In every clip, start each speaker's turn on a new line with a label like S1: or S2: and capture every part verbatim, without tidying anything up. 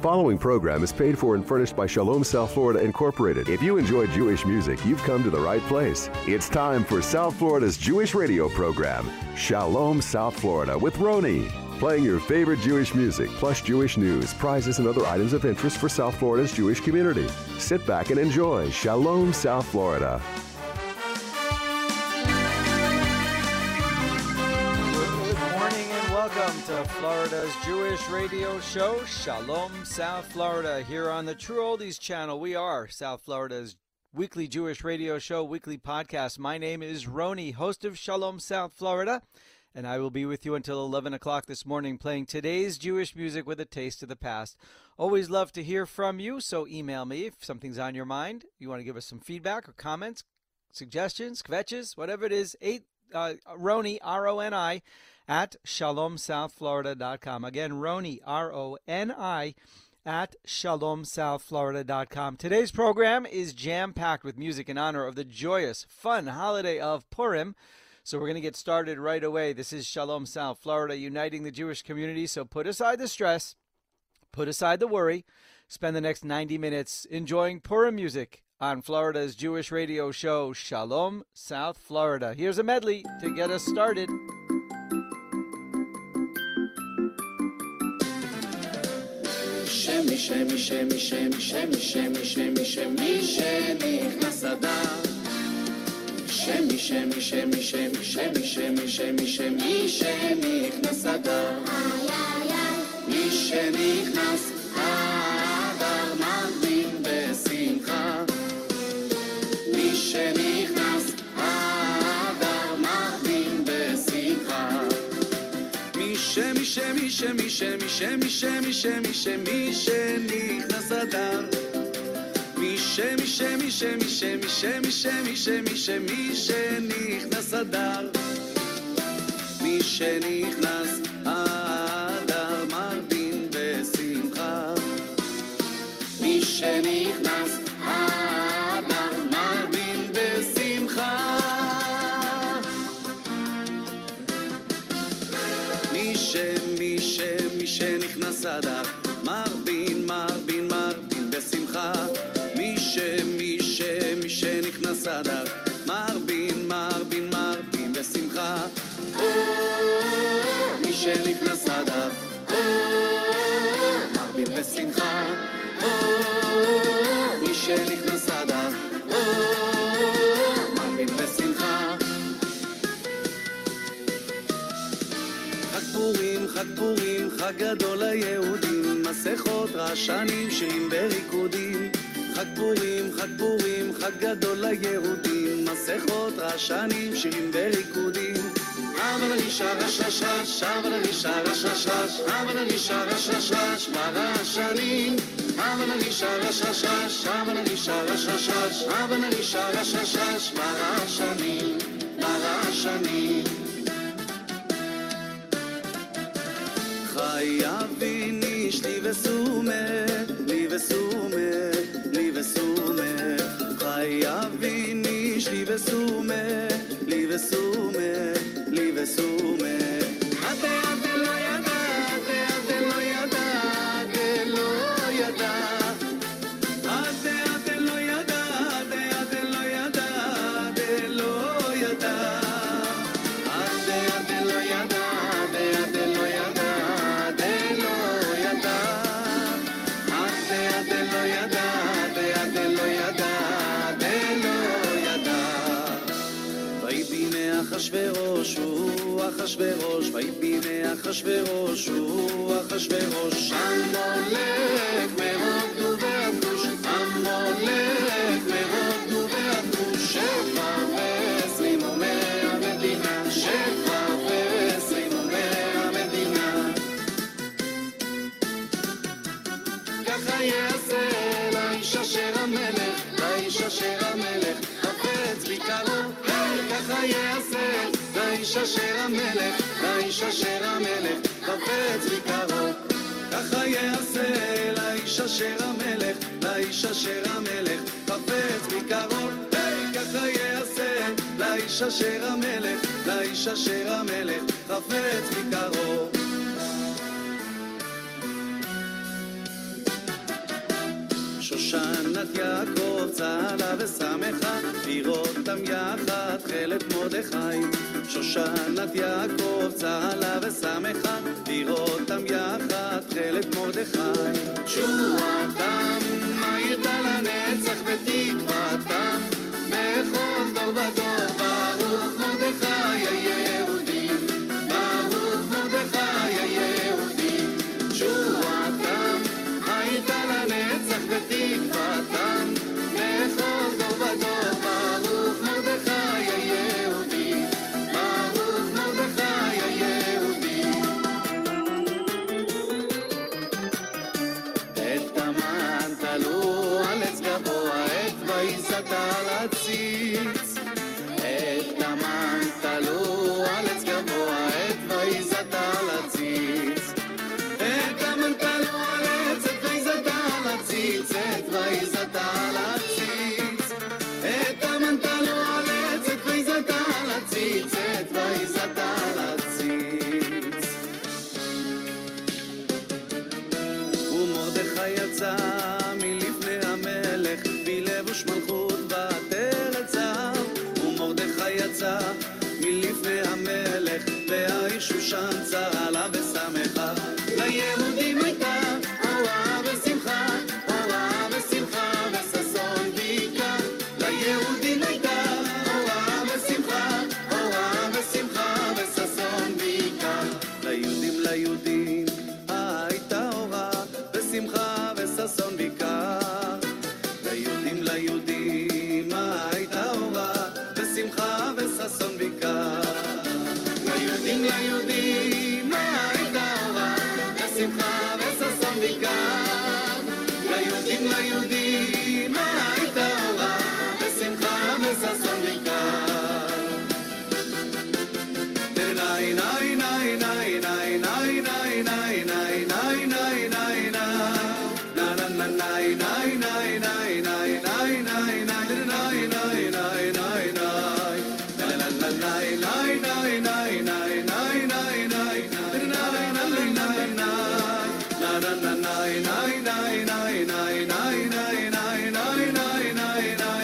S1: following program is paid for and furnished by Shalom South Florida Incorporated. If you enjoy Jewish music, you've come to the right place. It's time for South Florida's Jewish radio program, Shalom South Florida with Roni. Playing your favorite Jewish music, plus Jewish news, prizes, and other items of interest for South Florida's Jewish community. Sit back and enjoy Shalom South Florida.
S2: Welcome to Florida's Jewish radio show, Shalom South Florida, here on the True Oldies channel. We are South Florida's weekly Jewish radio show, weekly podcast. My name is Roni, host of Shalom South Florida, and I will be with you until eleven o'clock this morning, playing today's Jewish music with a taste of the past. Always love to hear from you, so email me if something's on your mind. You want to give us some feedback or comments, suggestions, kvetches, whatever it is, eight, uh, Roni, R O N I, at shalom south florida dot com. Again, Roni, R O N I, at shalom south florida dot com. Today's program is jam-packed with music in honor of the joyous, fun holiday of Purim. So we're going to get started right away. This is Shalom South Florida, uniting the Jewish community. So put aside the stress, put aside the worry, spend the next ninety minutes enjoying Purim music on Florida's Jewish radio show, Shalom South Florida. Here's a medley to get us started.
S3: שמי שמי שמי שמי שמי שמי שמי שמי שנכנס אדר שמי שמי שמי שמי שמי שמי שמי שמי שנכנס אדר מי שנכנס אדר מרבים בשמחה מי שנכנס אדר מרבים בשמחה מי שמי שמי שמי שמי שמי שמי שמי שמי שנכנס אדר מי שמי שמי שמי שמי שמי שמי שמי שמי שנכנס אדר מי שנכנס אדר מרבים בשמחה מי שנכנס אדר מרבים בשמחה מי שמי שמי שנכנס אדר מרבין מרבין מרבין בשמחה מי שמי שמי שנכנס אדר מרבין מרבין מרבין בשמחה מי שנכנס אדר מרבין בשמחה מי שנכנס אדר מרבין בשמחה חג פורים, חג פורים, חג גדול ליהודים, מסכות רעשנים, שירים בריקודים. חג פורים, חג פורים, חג גדול ליהודים, מסכות רעשנים, שירים בריקודים. אבל אני שר הששש, אבל אני שר הששש, אבל אני שר הששש, ברעשנים. אבל אני שר הששש, אבל אני שר הששש, אבל אני שר הששש, ברעשנים, ברעשנים. חייבי ניש לי וסומה, לי וסומה, לי וסומה. חייבי ניש לי וסומה, לי וסומה, לי וסומה. עדה עדה לא ידע, עדה עדה לא ידע, עדה לא ידע. עדה עדה לא ידע, עדה עדה לא ידע, עדה לא ידע. עדה עדה לא ידע, עדה עדה לא ידע. אחשוורוש הוא אחשוורוש ויביני אחשוורוש הוא אחשוורוש המולך מהודו והגוש המולך מהודו והגוש שפע וסרימומי המדינה שפע וסרימומי המדינה ככה יעשה לאיש אשר המלך לאיש אשר המלך חפץ ביקרו ככה יעשה לאיש אשר המלך לאיש אשר המלך חפץ ביקרו ככה יעשה לאיש אשר המלך לאיש אשר המלך חפץ ביקרו ככה יעשה לאיש אשר המלך לאיש אשר המלך חפץ ביקרו שושנת יעקב צהלה ושמחה, לראותם יחד תכלת מרדכי. שושנת יעקב צהלה ושמחה, לראותם יחד תכלת מרדכי. תשועתם הייתה לנצח ותקוותם, בכל דור ודור ברוך מרדכי היהודים, ברוך מרדכי היהודים. תשועתם הייתה לנצח ותקוותם, בכל דור ודור ברוך מרדכי היהודים, ברוך מרדכי היהודים. את המן תלו על עץ גבוה, את ויסת על הציץ. את המן תלו על עץ גבוה, את ויסת על הציץ. את המן תלו על עץ, את ויסת על הציץ, את ויסת על הציץ. את המן תלו על עץ, את ויסת על הציץ, את ויסת על הציץ. ומרדכי יצא מלפני המלך בלבוש מלכות ועטרת זהב. ומרדכי יצא מלפני המלך והאיש שושן צהלה ושמחה. ליהודים הייתה אורה ושמחה, אורה ושמחה וששון ויקר. ליהודים הייתה אורה ושמחה, אורה ושמחה וששון ויקר. ליהודים ליהודים הייתה אורה ושמחה וששון ויקר. ליהודים ליהודים הייתה אורה ושמחה וששון ויקר. ליהודים ליהודים הייתה אורה ושמחה וששון ויקר. ליהודים ליהודים הייתה אורה ושמחה וששון ויקר. nay nay nay nay nay nay nay nay nay nay nay nay na na na na nay nay nay nay nay nay nay nay nay nay nay nay nay la la la nay nay nay nay nay nay nay nay nay nay nay nay na na na nay nay nay nay nay nay nay nay nay nay nay nay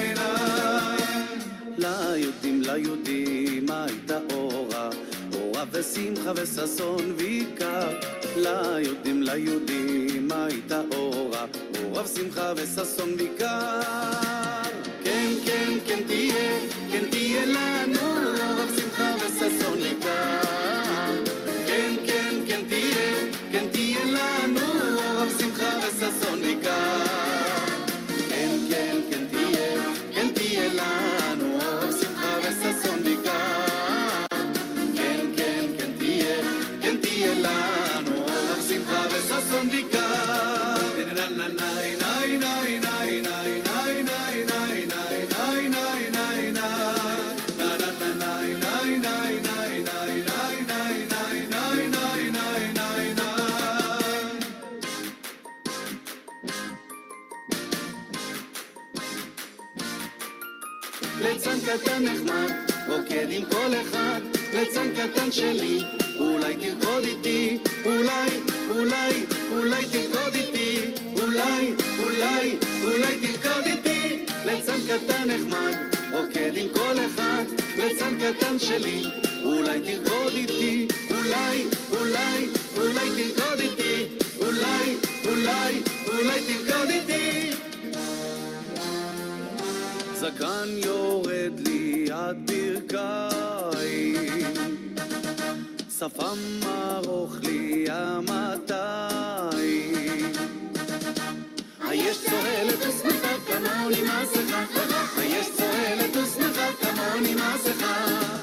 S3: ליהודים ליהודים הייתה אורה, אורה ושמחה וששון ויקר. ליהודים ליהודים הייתה אורה, אורה ושמחה וששון ויקר. כן כן כן תהיה, כן תהיה לנו אורה ושמחה וששון ויקר. כן כן כן תהיה, כן תהיה לנו אורה ושמחה וששון ויקר. כן כן כן תהיה, כן תהיה לנו אורה ושמחה וששון ויקר. כן כן כן תהיה, כן תהיה לנו אורה ושמחה וששון ויקר. ליצן קטן נחמד, רוקד עם כל אחד. ליצן קטן שלי, אולי תרקוד איתי. אולי, אולי, אולי תרקוד איתי. אולי, אולי, אולי תרקוד איתי. ליצן קטן נחמד, רוקד עם כל אחד. ליצן קטן שלי, אולי תרקוד איתי. אולי, אולי, אולי תרקוד איתי. אולי, אולי, אולי תרקוד איתי. זקן יורד לי עד ברכיים, שפם ארוך לי המאתיים. היש צוהלת ושמחה כמוני מסכה, היש צוהלת ושמחה כמוני מסכה.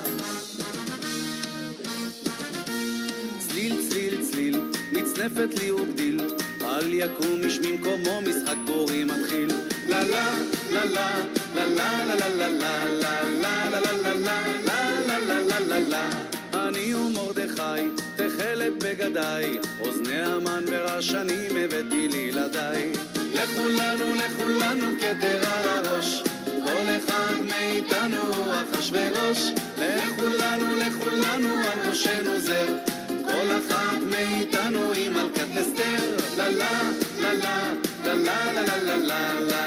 S3: צליל צליל צליל נצנפת לי ובדיל, אל יקום איש ממקומו, משחק בורי מתחיל. לה לה לה לה לה לה לה לה לה לה לה לה לה לה לה לה לה. אני ומרדכי תכלת בגדיי, אוזני המן ורשנים הבאתי לילדיי. לכולנו לכולנו כתר על הראש, כל אחד מאיתנו אחשוורוש. לכולנו לכולנו על ראשנו זר, כל אחד מאיתנו עם מלכת אסתר. לה לה לה לה לה לה לה לה לה לה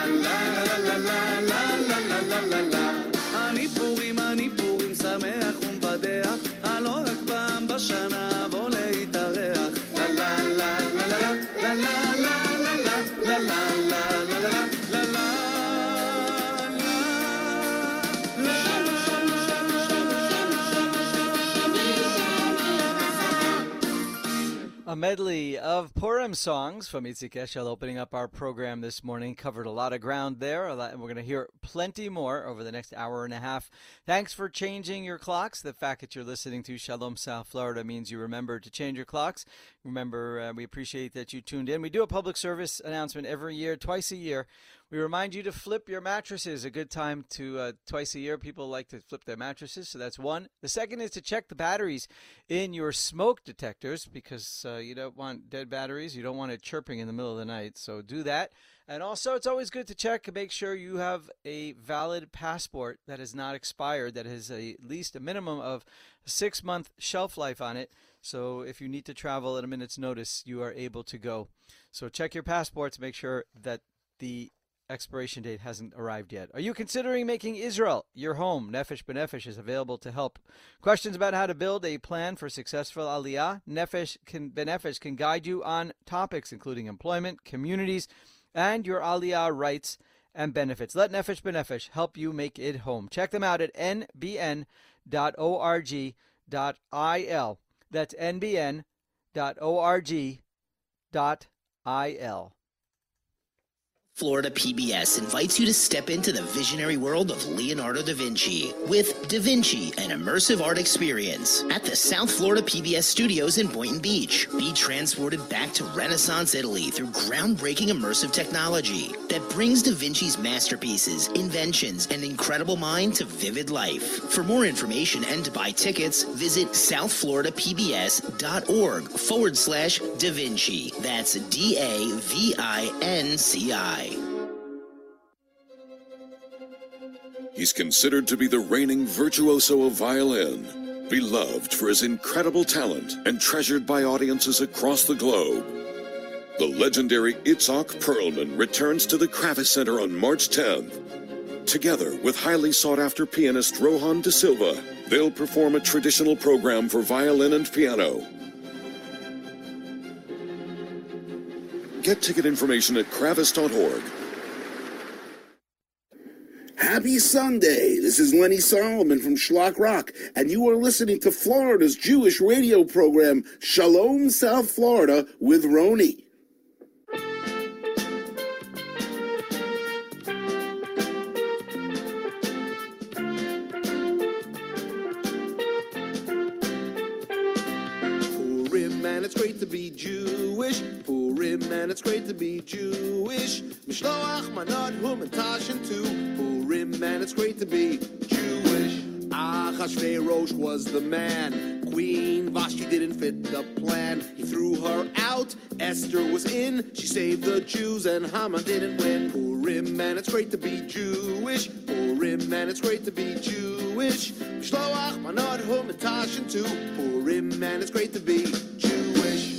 S2: medley of Purim songs from Itzik Eshel opening up our program this morning. Covered a lot of ground there, and we're going to hear plenty more over the next hour and a half. Thanks for changing your clocks. The fact that you're listening to Shalom South Florida means you remember to change your clocks. Remember, uh, we appreciate that you tuned in. We do a public service announcement every year, twice a year. We remind you to flip your mattresses. A good time to, uh, twice a year, people like to flip their mattresses, so that's one. The second is to check the batteries in your smoke detectors because uh, you don't want dead batteries. You don't want it chirping in the middle of the night, so do that. And also, it's always good to check and make sure you have a valid passport that is not expired, that has a, at least a minimum of a six-month shelf life on it. So if you need to travel at a minute's notice, you are able to go. So check your passports, make sure that the expiration date hasn't arrived yet. Are you considering making Israel your home? Nefesh B'Nefesh is available to help. Questions about how to build a plan for successful Aliyah? Nefesh can, B'Nefesh can guide you on topics including employment, communities, and your Aliyah rights and benefits. Let Nefesh B'Nefesh help you make it home. Check them out at n b n dot org dot i l. That's n b n dot org dot i l.
S4: Florida P B S invites you to step into the visionary world of Leonardo da Vinci with Da Vinci, an immersive art experience at the South Florida P B S studios in Boynton Beach. Be transported back to Renaissance Italy through groundbreaking immersive technology that brings Da Vinci's masterpieces, inventions, and incredible mind to vivid life. For more information and to buy tickets, visit southfloridapbs.org forward slash Da Vinci. That's D A V I N C I.
S5: He's considered to be the reigning virtuoso of violin, beloved for his incredible talent and treasured by audiences across the globe. The legendary Itzhak Perlman returns to the Kravis Center on March tenth. Together with highly sought-after pianist Rohan De Silva, they'll perform a traditional program for violin and piano. Get ticket information at kravis dot org.
S6: Happy Sunday. This is Lenny Solomon from Schlock Rock, and you are listening to Florida's Jewish radio program, Shalom South Florida, with Roni.
S3: Purim, man, it's great to be Jewish. Purim, man, it's great to be Jewish. Mishloach manot hum and tashin too. Purim, man, it's great to be Jewish. Achashverosh was the man. Queen Vashti didn't fit the plan. He threw her out. Esther was in. She saved the Jews, and Haman didn't win. Purim, man, it's great to be Jewish. Purim, man, it's great to be Jewish. Mishloach manot hum and tashin too. Purim, man, it's great to be Jewish.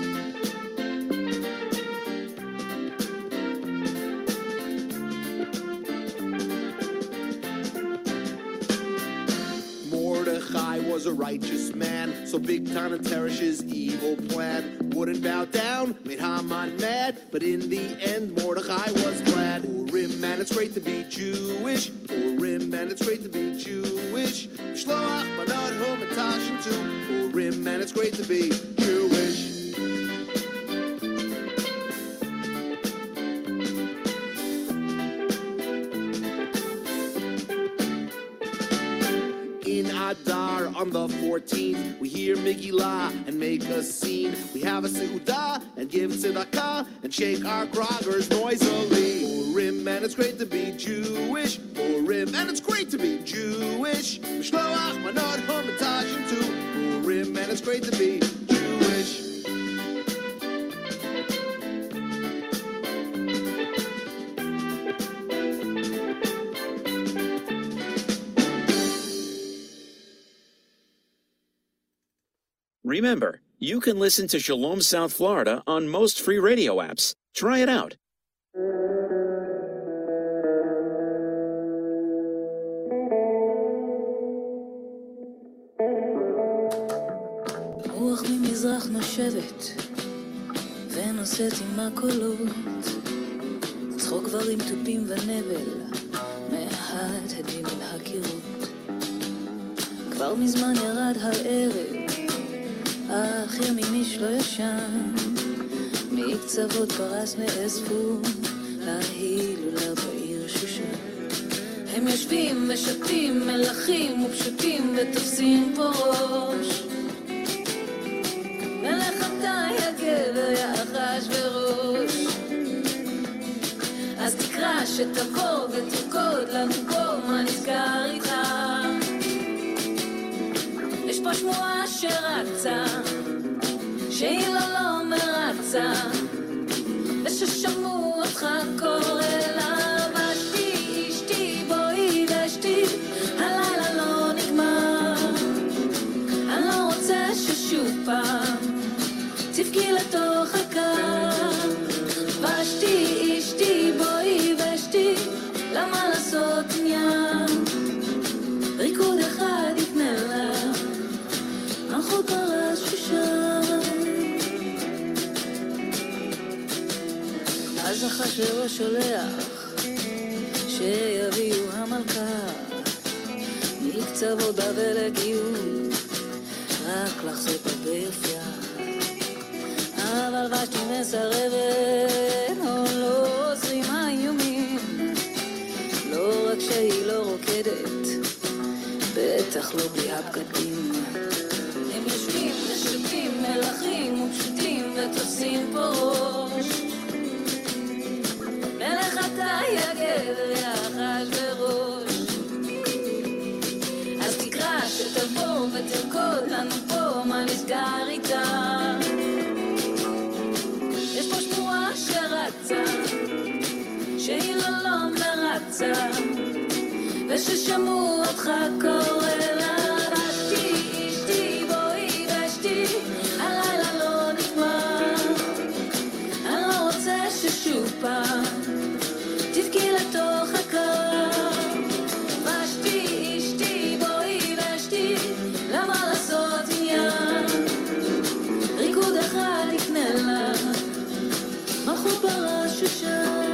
S3: Mordechai was a righteous man, so Bigtan Teresh's evil plan wouldn't bow down, made Haman mad, but in the end Mordechai was glad. Purim, man, it's great to be Jewish. Purim, man, it's great to be Jewish. Shloach manot hum and tashin too. Purim, man, it's great to be Jewish. In Adar on the fourteenth, we hear Megillah and make a scene. We have a Seudah and give tzedakah and shake our groggers noisily. Purim, and it's great to be Jewish. Purim, and it's great to be Jewish. Mishloach manot hum and tashin too. Purim, and it's great to be Jewish.
S7: Remember, you can listen to Shalom South Florida on most free radio apps. Try it out.
S8: רוח ממזרח נושבת ונושאת עם הקולות, צחוק גברים תופים ונבל מההדהדים מן הקירות. כבר מזמן ירד הערב, אך ימים נשלחו לא ישן, מקצוות פרס נאספו להילולה בעיר שושן. הם יושבים ושתים מלכים ופשוטים ותופסים פה ראש. מלך אתה יא גבר יא אחשוורוש, אז תקרא שתבוא ותרקוד לנו פה, מה נסגר איתך? יש פה שמועה שרצה, שהיא לא לא מרצה, וששמעו אותך קורא לה, ושתי אשתי בואי ושתי, הלילה לא נגמר, אני לא רוצה ששוב פעם תבכי לתוך הקר. ושתי אשתי בואי ושתי, למה לעשות עניין? ריקוד אחד יפנה לה, מלכות פרס שושן. אז אחשוורוש שולח שיביאו המלכה מקצוות בבל הגיעו, רק לחזור בה ביופייה. אבל ושתי מסרבת, או לא עוזרים האיומים, לא רק שהיא לא רוקדת, בטח לא בלי הבגדים. הם יושבים ושותים מלכים ופשוטים ותופסים פה ראש. מלך אתה יא גבר יא אחשוורוש, אז תקרא שתבוא ותרקוד לנו פה, מה נסגר איתה? יש פה שמועה שרצה, שהיא לא לא מרצה, וששמעו אותך קורא לה, ושתי אשתי בואי ושתי, הלילה לא נגמר, אני לא רוצה ששוב פעם תבכי לתוך הקר. ושתי אשתי בואי ושתי, למה לעשות עניין? ריקוד אחד יפנה לה, מלכות פרס שושן.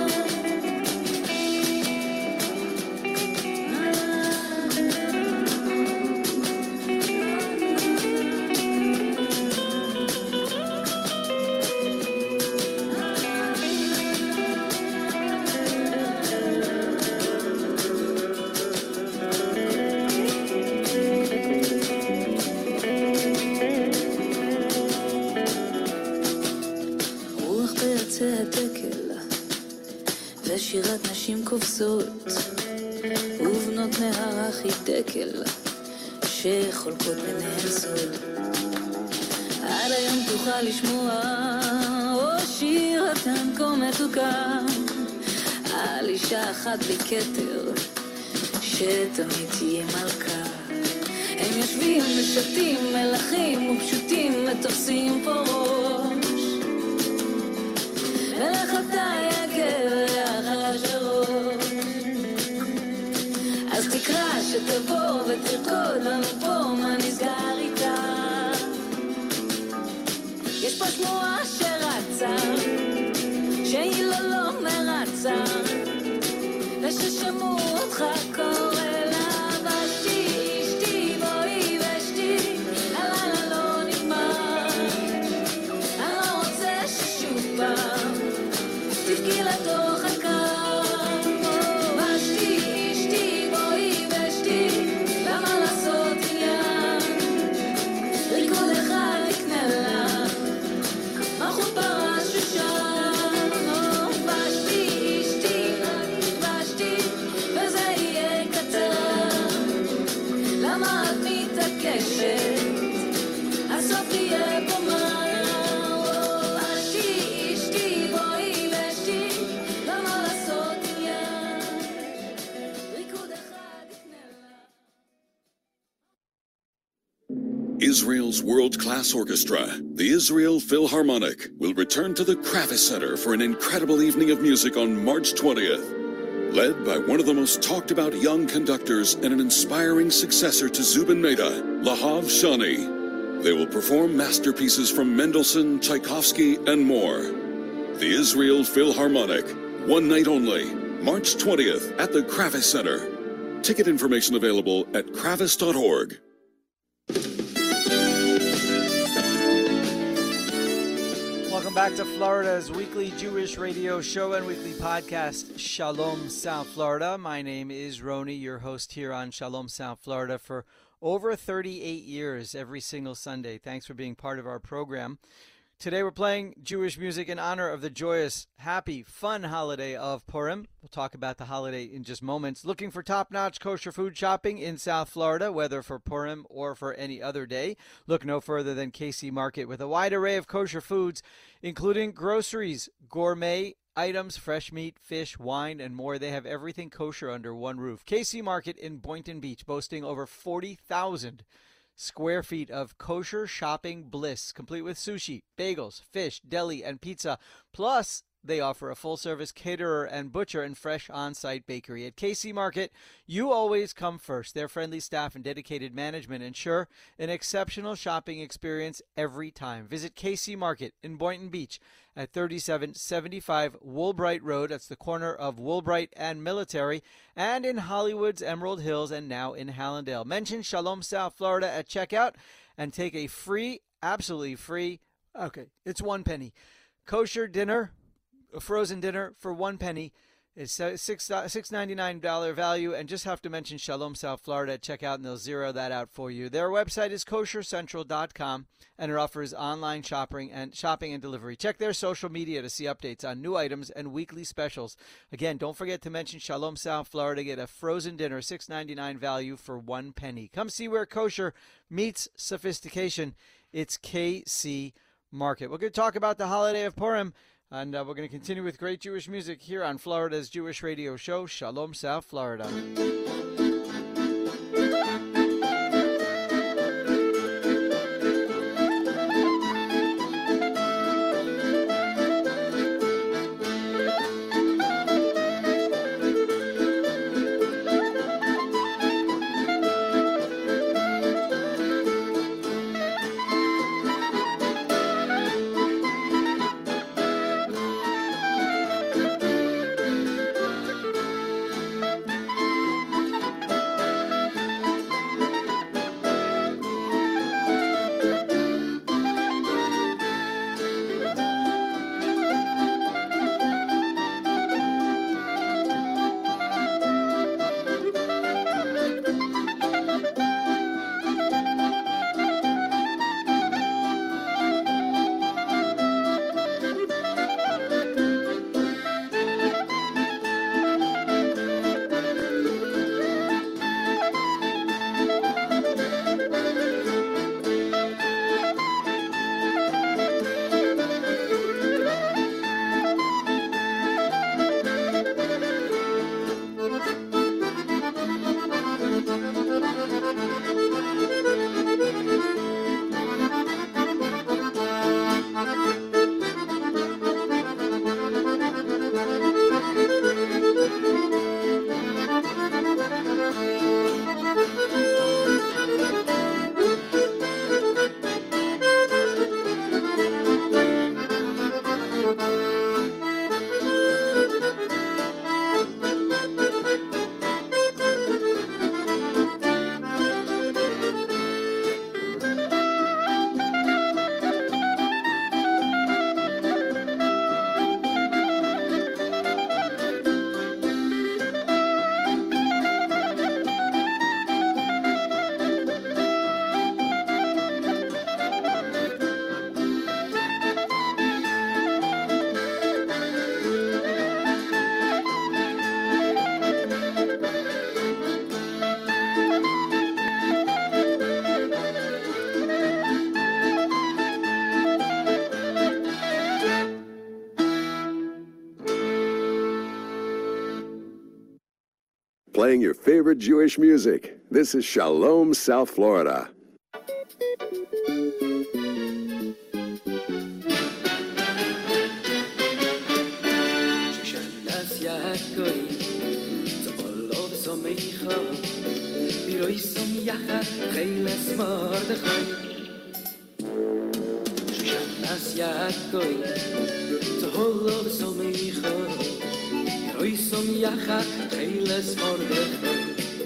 S8: ושירת נשים כובסות ובנות נהר אחי דקל שחולקות ביניהן סוד. עד היום תוכל לשמוע או שיר הטנקו מתוקה על אישה אחת בכתר שתמיד תהיה מלכה. הם יושבים ושתים מלכים ופשוטים ותופסים פה ראש. מלך אתה יא גבר יא אחשוורוש, אז תקרא שתבוא ותרקוד לנו פה, מה נסגר איתה? יש פה שמועה שרצה, שהיא לא לא מרצה, וששמעו אותך קורא לה, ושתי אשתי בואי ושתי, הלילה לא נגמר, אני לא רוצה ששוב פעם תבכי לתוך הקר. ושתי אשתי בואי ושתי, למה לעשות עניין? ריקוד אחד יקנה לה, מלכות פרס שושן. ושתי אשתי ושתי, וזה יהיה קצר, למה את מתעקשת? הסוף יהיה פה מה?
S5: Israel's world-class orchestra, the Israel Philharmonic, will return to the Kravis Center for an incredible evening of music on March twentieth. Led by one of the most talked-about young conductors and an inspiring successor to Zubin Mehta, Lahav Shani. They will perform masterpieces from Mendelssohn, Tchaikovsky, and more. The Israel Philharmonic, one night only, March twentieth at the Kravis Center. Ticket information available at kravis dot org.
S2: back to Florida's weekly Jewish radio show and weekly podcast, Shalom South Florida. My name is Roni, your host here on Shalom South Florida for over thirty-eight years, every single Sunday. Thanks for being part of our program. Today we're playing Jewish music in honor of the joyous, happy, fun holiday of Purim. We'll talk about the holiday in just moments. Looking for top-notch kosher food shopping in South Florida, whether for Purim or for any other day? Look no further than K C Market with a wide array of kosher foods, including groceries, gourmet items, fresh meat, fish, wine, and more. They have everything kosher under one roof. K C Market in Boynton Beach, boasting over forty thousand square feet of kosher shopping bliss, complete with sushi, bagels, fish, deli, and pizza. Plus, they offer a full-service caterer and butcher and fresh on-site bakery. At K C Market, you always come first. Their friendly staff and dedicated management ensure an exceptional shopping experience every time. Visit K C Market in Boynton Beach at thirty-seven seventy-five Woolbright Road. That's the corner of Woolbright and Military, and in Hollywood's Emerald Hills, and now in Hallandale. Mention Shalom South Florida at checkout and take a free, absolutely free, okay, it's one penny, kosher dinner, a frozen dinner for one penny. It's six six ninety nine dollar value, and just have to mention Shalom South Florida at checkout, and they'll zero that out for you. Their website is kosher central dot com, and it offers online shopping and shopping and delivery. Check their social media to see updates on new items and weekly specials. Again, don't forget to mention Shalom South Florida. Get a frozen dinner, six ninety nine value for one penny. Come see where kosher meets sophistication. It's K C Market. We're going to talk about the holiday of Purim. And uh, we're going to continue with great Jewish music here on Florida's Jewish radio show, Shalom South Florida.
S1: Playing your favorite Jewish music. This is Shalom South Florida.
S3: Oisom yachat keiles mordechai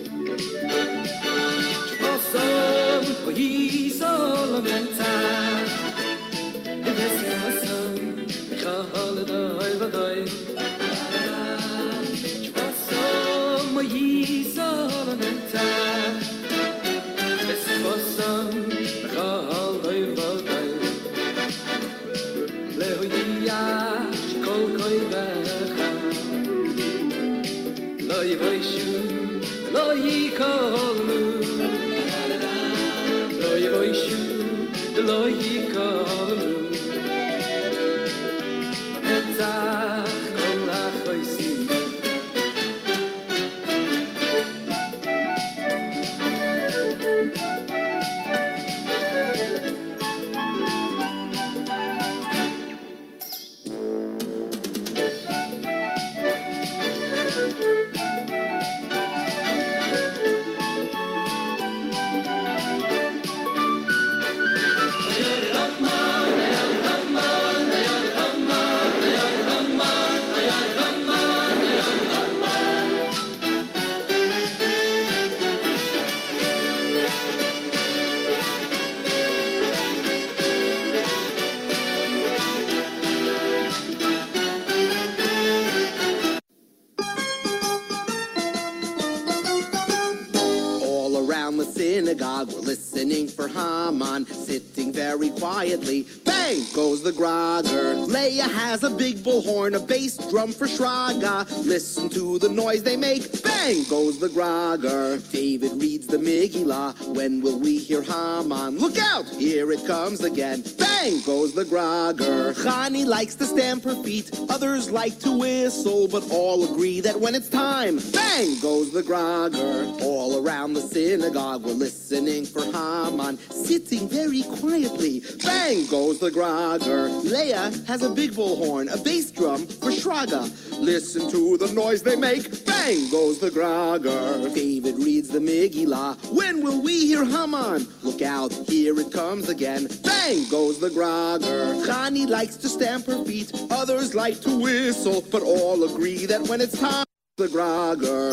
S3: Osom koyisol mentzah Eves yasom יבוישו, לא יקולמו. לא יבוישו, לא יקולמו. נצח כל החויסים.
S9: We're listening for Haman, sitting very quietly. Bang goes the grogger. Leia has a big bullhorn, a bass drum for Shraga. Listen to the noise they make. Bang goes the grogger. David reads the Megillah. When will we hear Haman? Look out! Here it comes again. Bang goes the grogger. Chani likes to stamp her feet. Others like to whistle, but all agree that when it's time, bang goes the grogger. All around the synagogue we're listening for Haman, sitting very quietly. Bang goes the grogger. Leia has a big bullhorn, a bass drum for Shraga. Listen to the noise they make. Bang goes the grogger. David reads the Megillah. When will we hear Haman? Look out, here it comes again. Bang goes the grogger. Chani likes to stamp her feet. Others like to whistle, but all agree that when it's time, the grogger.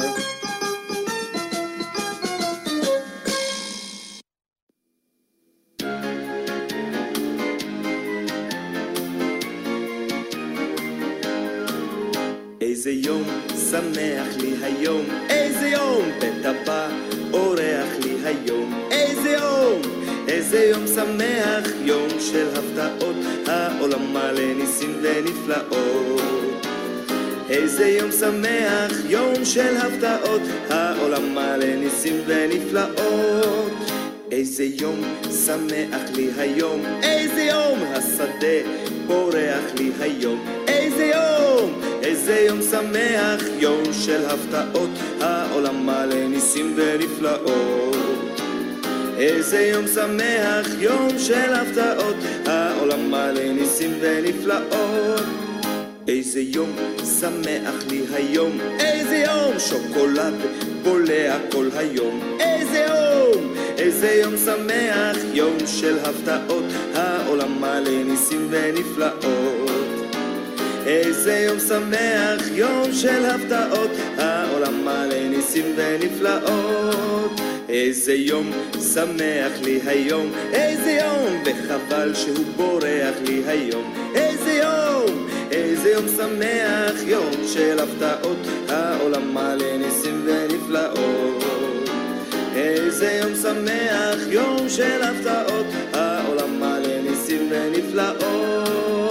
S3: איזה יום שמח לי היום, איזה יום בית הבא אורח לי היום, איזה יום, איזה יום שמח, יום של הפתעות, העולם מלא ניסים ונפלאות. איזה יום שמח, יום של הפתעות, העולם מלא ניסים ונפלאות. איזה יום שמח לי היום, איזה יום השדה פורח לי היום, איזה יום, איזה יום שמח, יום של הפתעות, העולם מלא ניסים ונפלאות. איזה יום שמח, יום של הפתעות, העולם מלא ניסים ונפלאות. איזה יום שמח לי היום, איזה יום שוקולד בולע כל היום, איזה יום, איזה יום שמח, יום של הפתעות, העולם מלא ניסים ונפלאות. איזה יום שמח, יום של הפתעות, העולם מלא ניסים ונפלאות. איזה יום שמח לי היום, איזה יום, וחבל שהוא בורח לי היום, איזה יום, איזה יום שמח, יום של הפתעות, העולם מלא ניסים ונפלאות. איזה יום שמח, יום של הפתעות, העולם מלא ניסים ונפלאות.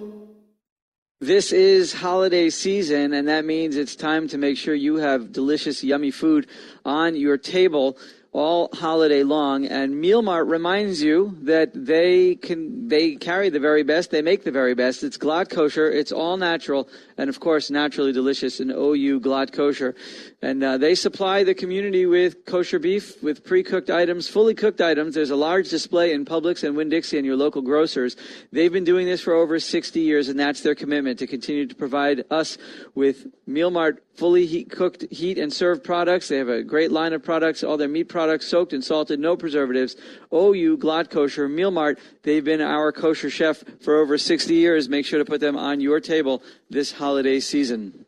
S2: This is holiday season, and that means it's time to make sure you have delicious, yummy food on your table all holiday long. And Meal Mart reminds you that they can they carry the very best, they make the very best. It's Glatt Kosher, it's all natural, and of course naturally delicious in O U Glatt Kosher. And uh, they supply the community with kosher beef, with pre-cooked items, fully cooked items. There's a large display in Publix and Winn-Dixie and your local grocers. They've been doing this for over sixty years, and that's their commitment, to continue to provide us with Meal Mart fully heat, cooked, heat and served products. They have a great line of products, all their meat products soaked and salted, no preservatives. O U Glatt Kosher, Meal Mart. They've been our kosher chef for over sixty years. Make sure to put them on your table this holiday season.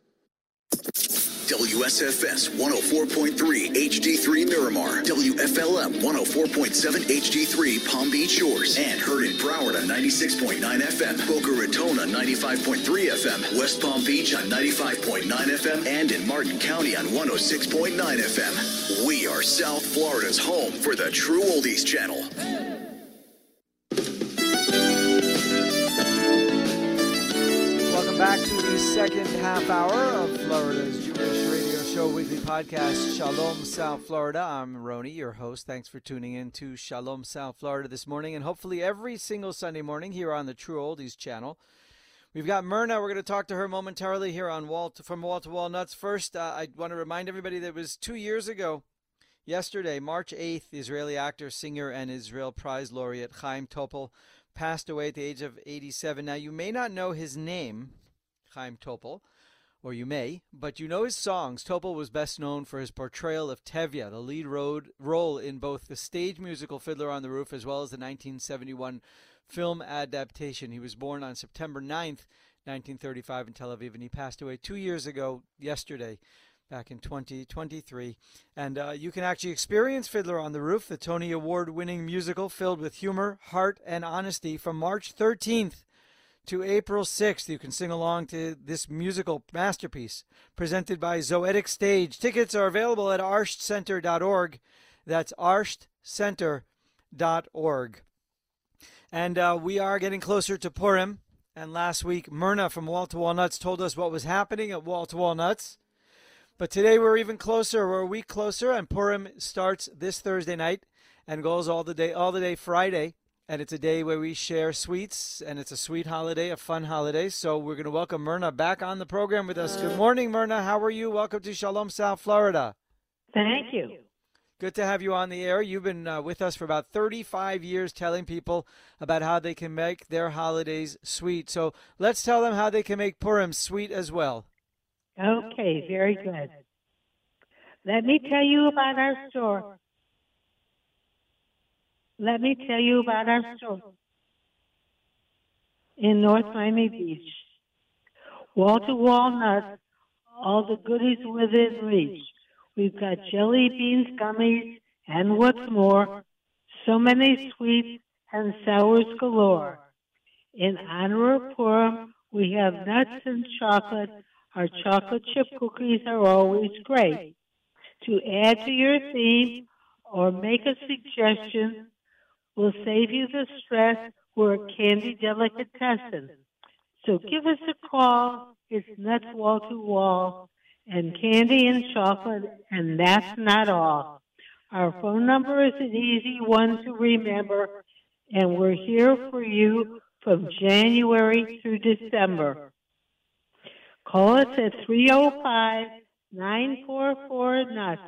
S10: W S F S one oh four point three H D three Miramar, W F L M one oh four point seven H D three Palm Beach Shores, and heard in Broward on ninety-six point nine F M, Boca Raton on ninety-five point three F M, West Palm Beach on ninety-five point nine F M, and in Martin County on one oh six point nine F M. We are South Florida's home for the True Oldies Channel.
S2: Welcome back to the second half hour of Florida's Jewish radio show weekly podcast, Shalom South Florida. I'm Roni, your host. Thanks for tuning in to Shalom South Florida this morning, and hopefully every single Sunday morning here on the True Oldies channel. We've got Myrna. We're going to talk to her momentarily here on Wall to, from Wall to Wall Nuts. First, uh, I want to remind everybody that it was two years ago, yesterday, March eighth, Israeli actor, singer, and Israel Prize laureate Chaim Topol passed away at the age of eighty-seven. Now, you may not know his name, Chaim Topol, or you may, but you know his songs. Topol was best known for his portrayal of Tevye, the lead road, role in both the stage musical Fiddler on the Roof as well as the nineteen seventy-one film adaptation. He was born on September ninth, nineteen thirty-five in Tel Aviv, and he passed away two years ago yesterday, back in twenty twenty-three. And uh, you can actually experience Fiddler on the Roof, the Tony Award-winning musical filled with humor, heart, and honesty, from March thirteenth to April sixth. You can sing along to this musical masterpiece presented by Zoetic Stage. Tickets are available at arsht center dot org. That's arsht center dot org. And uh, we are getting closer to Purim. And last week, Myrna from Wall to Wall Nuts told us what was happening at Wall to Wall Nuts. But today we're even closer. We're a week closer, and Purim starts this Thursday night and goes all the day, all the day Friday. And it's a day where we share sweets, and it's a sweet holiday, a fun holiday. So we're going to welcome Myrna back on the program with us. Good morning, Myrna. How are you? Welcome to Shalom South Florida.
S11: Thank you.
S2: Good to have you on the air. You've been uh, with us for about thirty-five years telling people about how they can make their holidays sweet. So let's tell them how they can make Purim sweet as well.
S11: Okay, very good. Let me tell you about our store. Let me tell you about our store in North Miami Beach. Wall to wall nuts, all the goodies within reach. We've got jelly beans, gummies, and what's more, so many sweets and sours galore. In honor of Purim, we have nuts and chocolate. Our chocolate chip cookies are always great. To add to your theme or make a suggestion, we'll save you the stress. We're a candy delicatessen. So give us a call. It's nuts wall to wall, and candy and chocolate, and that's not all. Our phone number is an easy one to remember, and we're here for you from January through December. Call us at three oh five, nine four four, nuts.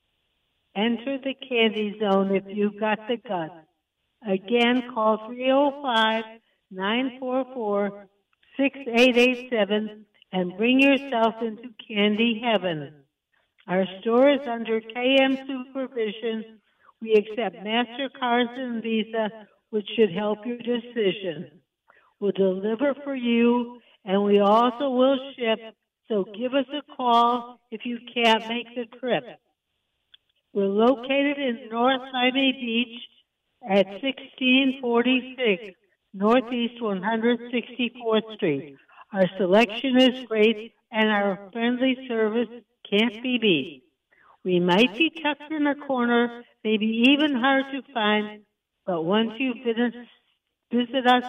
S11: Enter the candy zone if you've got the guts. Again, call three oh five, nine four four, six eight eight seven and bring yourself into candy heaven. Our store is under K M supervision. We accept MasterCards and Visa, which should help your decision. We'll deliver for you, and we also will ship, so give us a call if you can't make the trip. We're located in North Miami Beach at sixteen forty-six Northeast one hundred sixty-fourth Street. Our selection is great, and our friendly service can't be beat. We might be tucked in a corner, maybe even hard to find, but once you visit, visit us,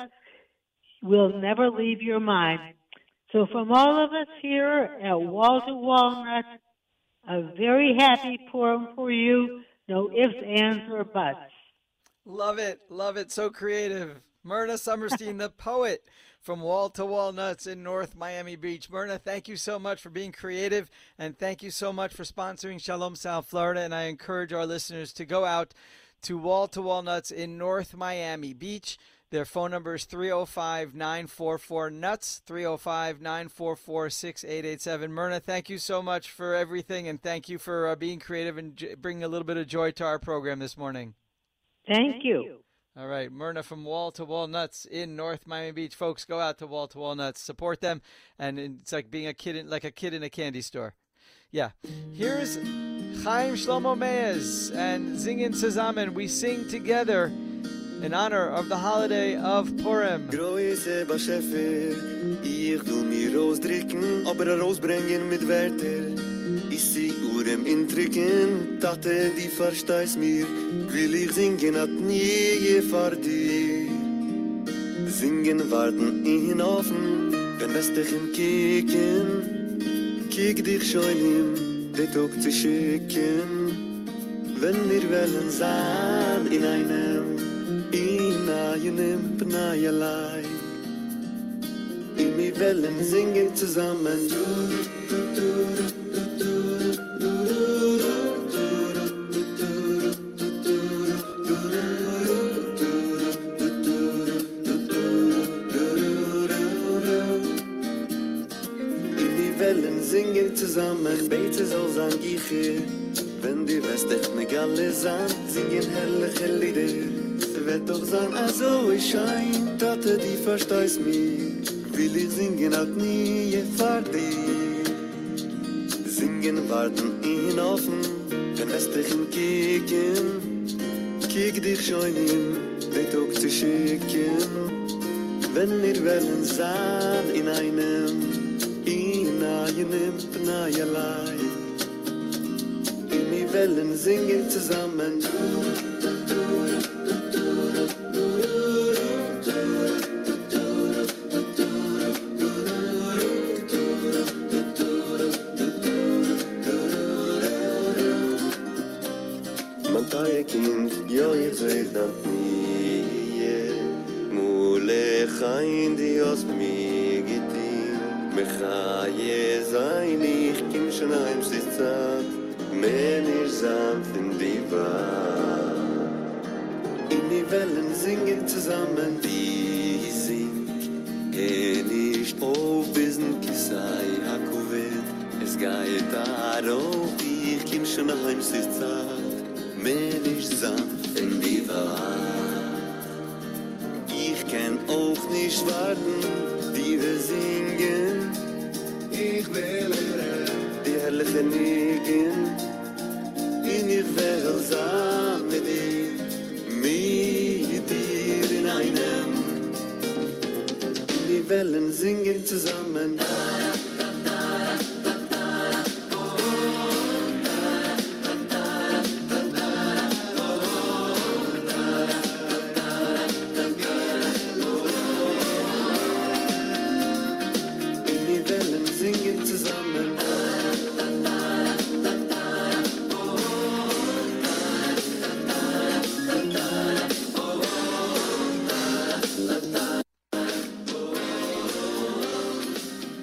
S11: we'll never leave your mind. So from all of us here at Wall to Wall Nuts, a very happy Purim for you. No ifs, ands, or buts.
S2: Love it. Love it. So creative. Myrna Summerstein, the poet from Wall to Wall Nuts in North Miami Beach. Myrna, thank you so much for being creative, and thank you so much for sponsoring Shalom South Florida. And I encourage our listeners to go out to Wall to Wall Nuts in North Miami Beach. Their phone number is three oh five, nine four four, nuts, three oh five, nine four four, six eight eight seven. Myrna, thank you so much for everything, and thank you for uh, being creative and j- bringing a little bit of joy to our program this morning.
S11: Thank you.
S2: All right, Myrna from Wall to Wall Nuts in North Miami Beach. Folks, go out to Wall to Wall Nuts, support them, and it's like being a kid, in, like a kid in a candy store. Yeah. Here's Chaim Shlomo Meyers and Singen Zusammen. We sing together in honor of the holiday of Purim.
S3: Größe bei Schäfer, ich will mir rausdrücken, aber rausbringen mit Wörter. Ich sieh Urem intricken, Tate, die verstehst mir, will ich singen, hat nie je vor dir. Singen, warten, ihn offen, wenn das dich im Kicken, kiek dich schon im, de Tag zu schicken, wenn wir wollen sein in einem, in einem Pneielei. In wir wollen singen zusammen, singen zusammen, beten soll sein Giche. Wenn die Westech alle sein, singen herrliche Lieder. Es wird doch sein, also ich schein, Tate, die verstehst mich. Will ich singen, halt nie, je fahr dich. Singen, warten, ihn offen, wenn Westech im Kicken. Kiek dich schon hin, den Tag zu schicken. Wenn wir wollen sein in einem, in Pneielei. In die Wellen singen zusammen. Man taie Kind, jo ihr seid nach mir. Mule chain die aus mir getin. Mechaye sein, ich kim schon heim, sie zart, men ich sanft in die Wahrheit. In die Wellen singen zusammen, die singt, eh nicht auf Wissen, kisai hakuvet, es geht darauf, ich kim schon heim, sie zart, men ich sanft in die Wahrheit. Ich kann auch nicht warten, die wir singen, ich will die herrliche Nigen, in ich will sein mit dir, mit dir in einem. Die Wellen singen zusammen.